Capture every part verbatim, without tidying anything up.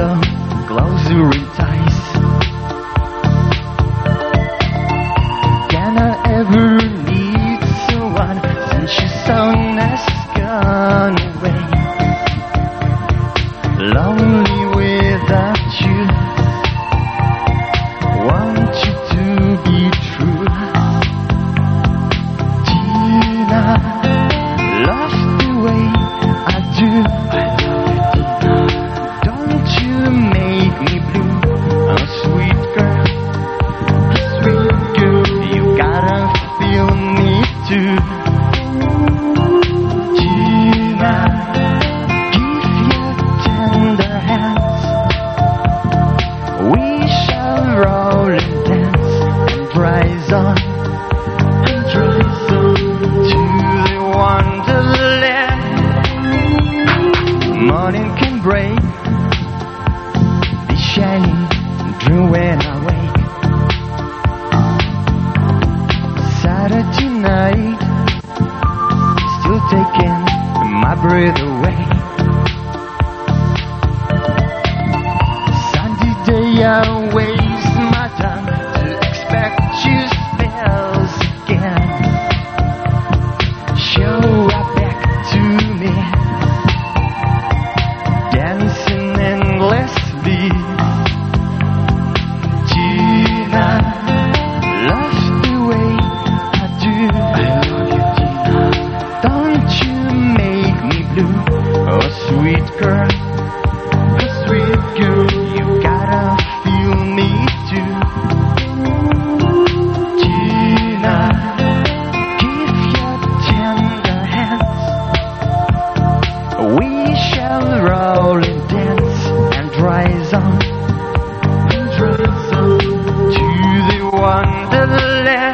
love closer in ties. Can I ever need someone since your sun has gone away? Lonely without you. Want you to be true. Gina, lost the way I do. I love you, Gina. Don't you make me blue. Oh, sweet girl, sweet girl, you gotta feel me too. Gina, give your tender hands. We shall roll and dance and rise on and rise on to the wonderland. Morning can break, be shining through when I wake. Saturday night, still taking my breath away. Sunday day I waste my time to expect you spells again. Show up back to me, dancing endlessly. Gina, lost the way I do. I love you, Gina. Don't you make me blue. Oh, sweet girl, oh, sweet girl, you gotta feel me too. Gina, give your tender hands. We shall roll and dance and rise on and rise on to the wonderland.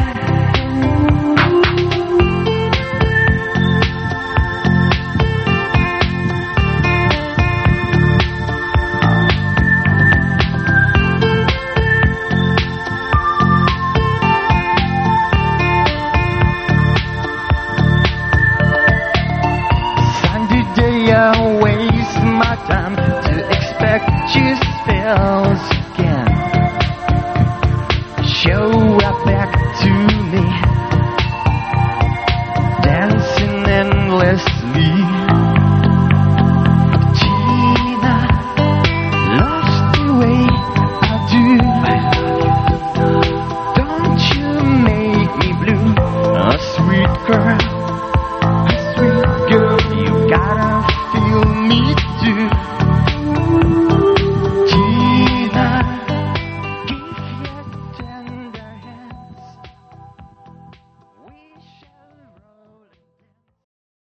Sunday day I waste my time to expect you spells again. Show up